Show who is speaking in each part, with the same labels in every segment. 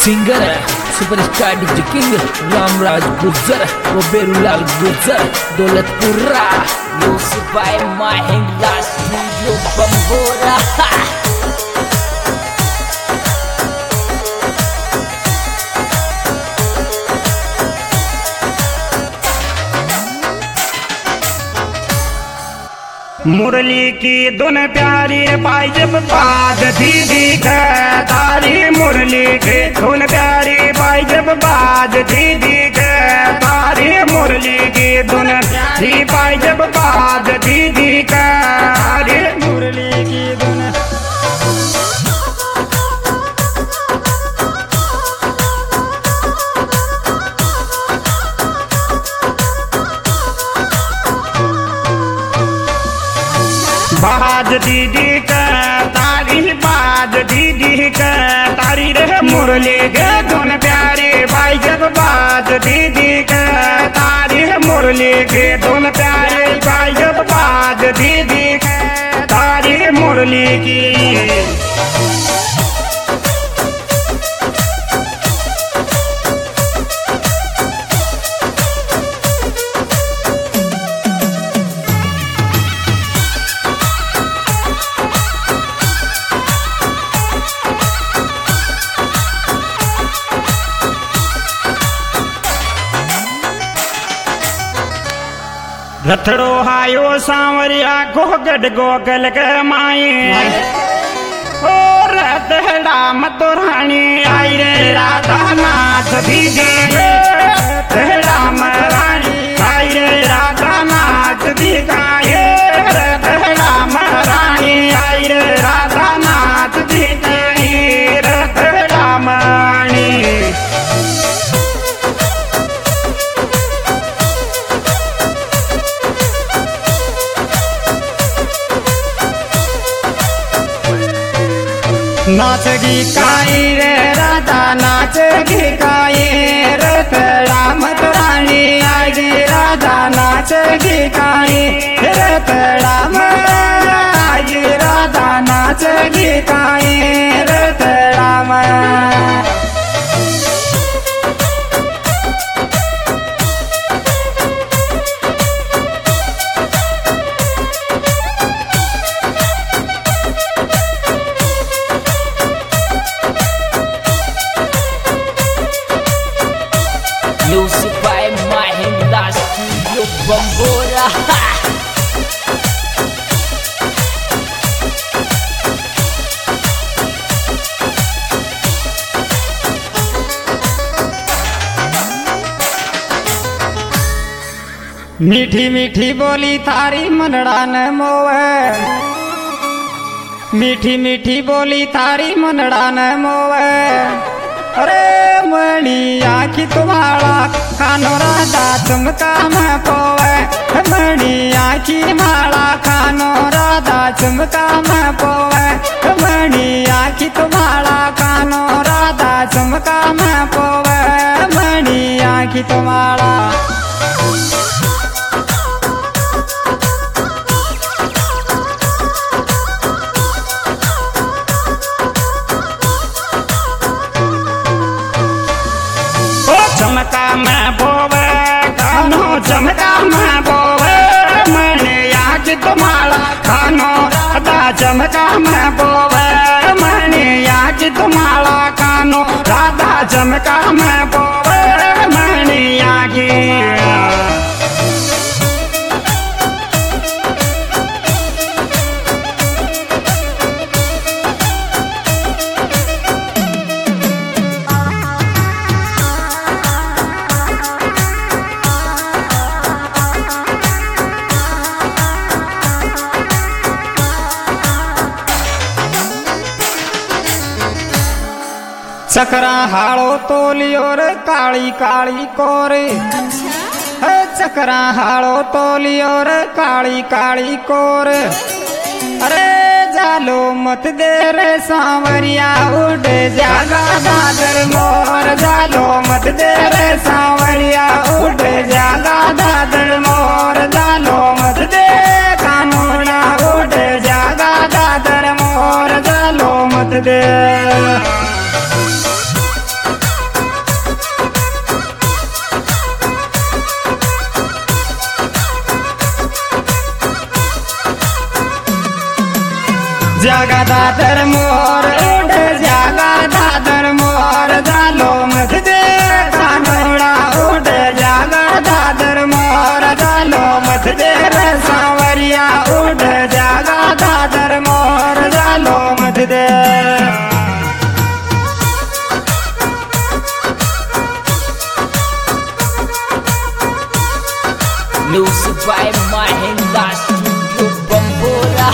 Speaker 1: Singer superstar DJ king Ramraj Gurjar व बेरूलाल गुर्जर दौलतपुरा यूसुफ भाई Mahindra studio Bambora.
Speaker 2: मुरली की धुन प्यारी पाई जब बाज दीदी का तारी, मुरली की धुन प्यारी पाई जब बाज दीदी का तारी, मुरली की धुन प्यारी पाई जब बाज दीदी का तारी, मुरली की धुन। बाज दीदी का तारी, बाज दीदी का तारी रे, मुरली के धुन प्यारी भाई जब बाज दीदी का तारी, मुरली के धुन प्यारी भाई जब बाज दीदी का तारी, मुरली की। रथड़ो हायो सांवरिया गोगड गोगल के माए, और रथड़ा मतुरानी आई रे राधा नाथ दीदी, रथड़ा मरानी आई रे राधा नाथ दिखाए, रथड़ा मरानी आई रे राधा नाथ दिखाए, रथड़ा मरानी। नाचगी काई रे राधा नाचगी काई, रथड़ा मतुरानी आई रे राधा नाचगी काई, रथड़ा आई राधा नाचगी काई, रथड़ा
Speaker 1: यूसुफ भाई महिंद्रा स्टूडियो बंबोरा।
Speaker 2: मीठी मीठी बोली थारी मनड़ा न मोवे, मीठी मीठी बोली थारी मनड़ा न मोवे, अरे मणि आखी तुम्हारा खानो राधा चमका में पोवे, मणि आखी माला खानो राधा चमका में पोवे, मणि आखी तुम्हारा खानो राधा चमका में पोवे, मणि आखी तुम्हारा। चमका में बोवे खानो चमका में बोवे, मैंने आज तुम्हारा खानो राधा चमका में बोवे, मैंने आज तुम्हारा खानो राधा चमका में बोवे, मैंने आगे। चकरा हाड़ो तोलियो रे काली काली कोरे, चकरा हाड़ो तोलियो रे काली काली कोरे, अरे जालो मत दे रे सांवरिया उड़ जागा दादर मोर, जालो मत दे रे सांवरिया उड़ जागा दादर मोर, जालो मत दे कानूना उड़ जागा दादर मोर, जालो मत दे। जागा दादर मोर उठ जागा दादर मोर जालो मत दे कानोड़ा उठ जागा दादर मोर जालो मत दे रे सांवरिया उठ जागा दादर मोर जालो मत दे
Speaker 1: Music by Mahinda Studio Bambora.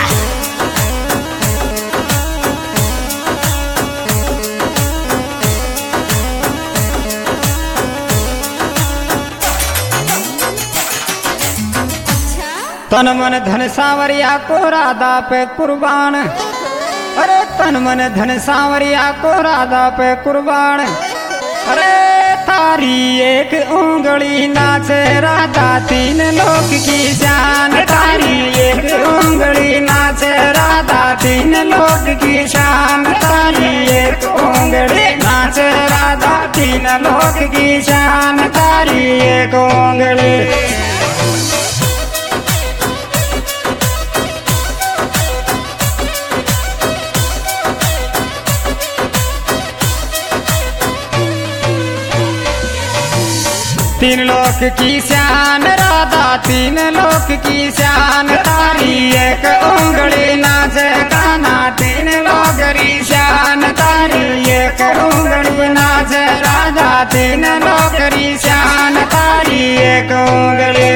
Speaker 2: तन मन धन सांवरिया को राधा पे कुर्बान अरे तन मन धन सांवरिया को राधा पे कुर्बान अरे तारी एक उंगली नाचे राधा तीन लोक की शान तारी एक उंगली नाचे राधा तीन लोक की शान तारी एक उंगली नाचे राधा तीन लोक की शान तारी एक उंगली तीन लोक की शान राधा तीन लोक की शान तारी एक उंगली नाचे गाना तीन लोक की शान तारी एक उंगली नाचे राधा तीन लोक की शान तारी एक उंगली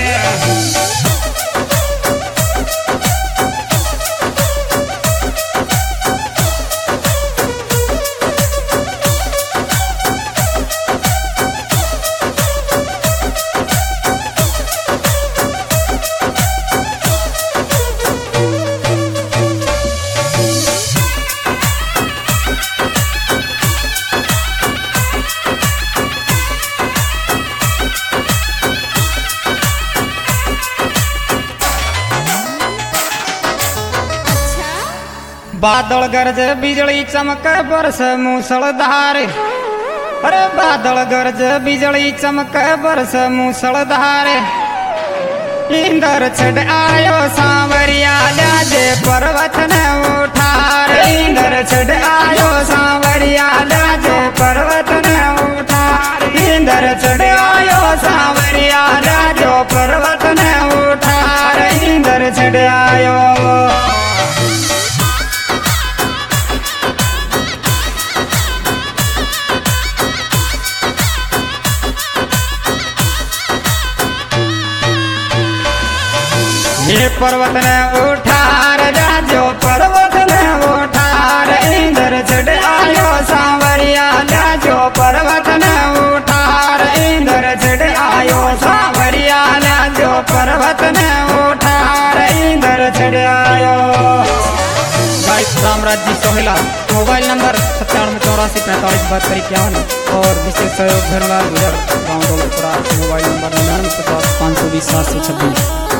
Speaker 2: बादल गरज बिजली चमक बरस मूसलधार अरे बादल गरज बिजली चमक बरस मूसलधार इंदर छड़ आयो सांवरिया लाजे पर्वत ने उठार इंदर छड़ आयो सांवरिया लाजे पर्वत ने उठार इंदर छड़ आयो सांवरिया लाजो पर्वत ने उठार इंदर छड़ आयो ये पर्वत ने उठार राजो पर्वत ने उठार इंदर चढ़ आयो सांवरिया राजो पर्वत ने उठार इंदर चढ़ आयो सांवरिया राजो पर्वत ने उठार इंदर चढ़ आयो। भाई रामराज जी सोहेला मोबाइल नंबर 9784455251 और विशेष सहयोग धर्मलाल गुजर गाँव दौलतपुरा मोबाइल नंबर 9950 520 726।